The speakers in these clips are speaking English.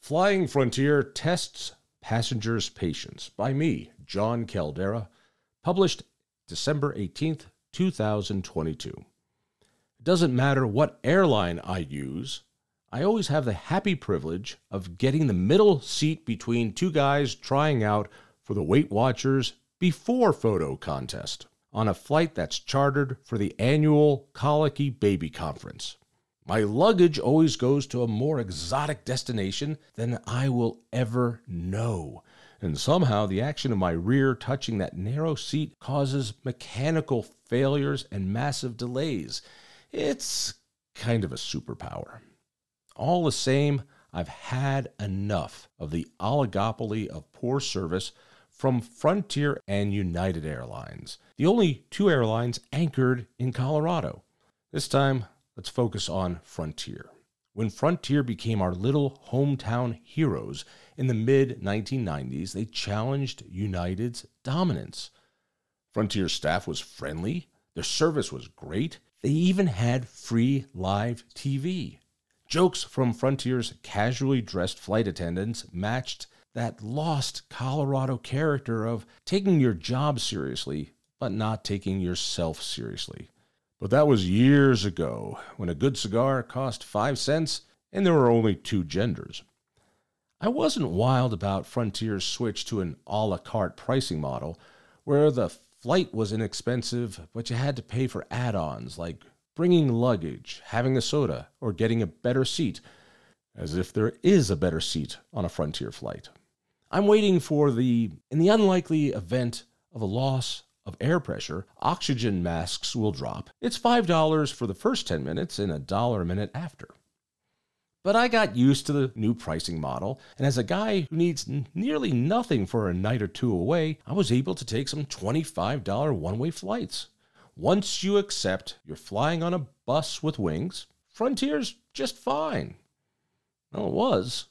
Flying Frontier Tests Passengers' Patience by me, John Caldera, published December 18th, 2022. It doesn't matter what airline I use, I always have the happy privilege of getting the middle seat between two guys trying out for the Weight Watchers Before Photo contest on a flight that's chartered for the annual Colicky Baby Conference. My luggage always goes to a more exotic destination than I will ever know. And somehow the action of my rear touching that narrow seat causes mechanical failures and massive delays. It's kind of a superpower. All the same, I've had enough of the oligopoly of poor service from Frontier and United Airlines, the only two airlines anchored in Colorado. This time, let's focus on Frontier. When Frontier became our little hometown heroes in the mid-1990s, they challenged United's dominance. Frontier's staff was friendly, their service was great, they even had free live TV. Jokes from Frontier's casually dressed flight attendants matched that lost Colorado character of taking your job seriously, but not taking yourself seriously. But that was years ago, when a good cigar cost 5 cents and there were only two genders. I wasn't wild about Frontier's switch to an a la carte pricing model, where the flight was inexpensive, but you had to pay for add-ons like bringing luggage, having a soda, or getting a better seat, as if there is a better seat on a Frontier flight. I'm waiting for in the unlikely event of a loss of air pressure, oxygen masks will drop. It's $5 for the first 10 minutes and $1 a minute after. But I got used to the new pricing model, and as a guy who needs nearly nothing for a night or two away, I was able to take some $25 one-way flights. Once you accept you're flying on a bus with wings, Frontier's just fine. Well, it was.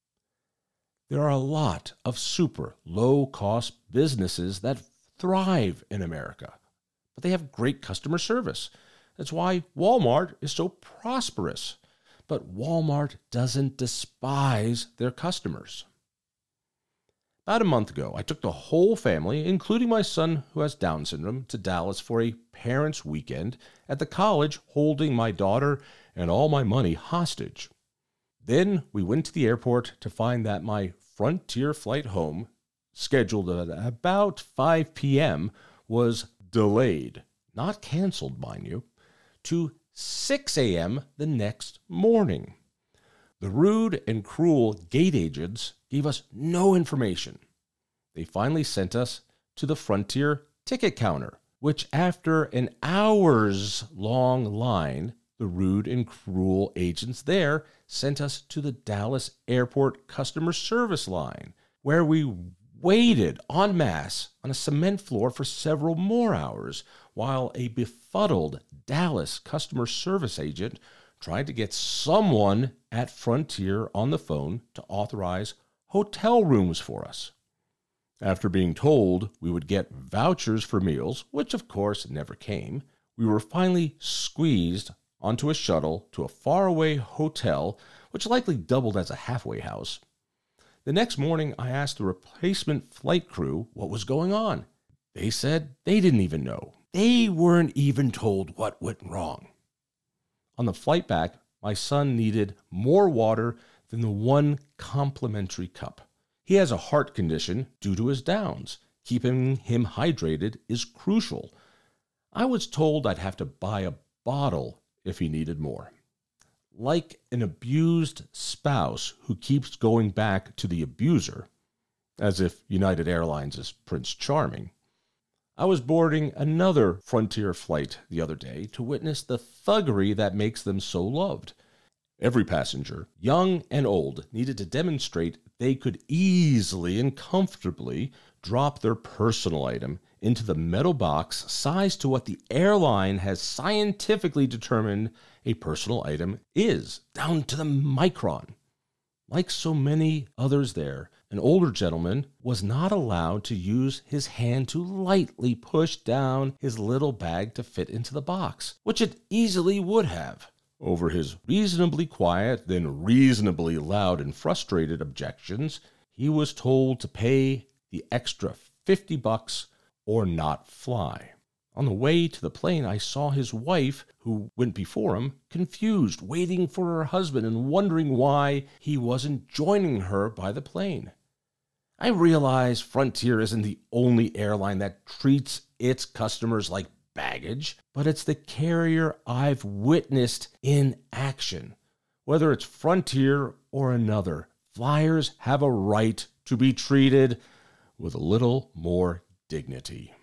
There are a lot of super low-cost businesses that thrive in America, but they have great customer service. That's why Walmart is so prosperous. But Walmart doesn't despise their customers. About a month ago, I took the whole family, including my son who has Down syndrome, to Dallas for a parents' weekend at the college, holding my daughter and all my money hostage. Then we went to the airport to find that my Frontier flight home, scheduled at about 5 p.m., was delayed, not canceled, mind you, to 6 a.m. the next morning. The rude and cruel gate agents gave us no information. They finally sent us to the Frontier ticket counter, which after an hours-long line, the rude and cruel agents there sent us to the Dallas Airport customer service line, where we waited en masse on a cement floor for several more hours while a befuddled Dallas customer service agent tried to get someone at Frontier on the phone to authorize hotel rooms for us. After being told we would get vouchers for meals, which of course never came, we were finally squeezed onto a shuttle to a faraway hotel, which likely doubled as a halfway house. The next morning, I asked the replacement flight crew what was going on. They said they didn't even know. They weren't even told what went wrong. On the flight back, my son needed more water than the one complimentary cup. He has a heart condition due to his Downs. Keeping him hydrated is crucial. I was told I'd have to buy a bottle if he needed more. Like an abused spouse who keeps going back to the abuser, as if United Airlines is Prince Charming, I was boarding another Frontier flight the other day to witness the thuggery that makes them so loved. Every passenger, young and old, needed to demonstrate they could easily and comfortably drop their personal item into the metal box sized to what the airline has scientifically determined a personal item is, down to the micron. Like so many others there, an older gentleman was not allowed to use his hand to lightly push down his little bag to fit into the box, which it easily would have. Over his reasonably quiet, then reasonably loud and frustrated objections, he was told to pay the extra $50 or not fly. On the way to the plane, I saw his wife, who went before him, confused, waiting for her husband and wondering why he wasn't joining her by the plane. I realize Frontier isn't the only airline that treats its customers like baggage, but it's the carrier I've witnessed in action. Whether it's Frontier or another, flyers have a right to be treated with a little more dignity.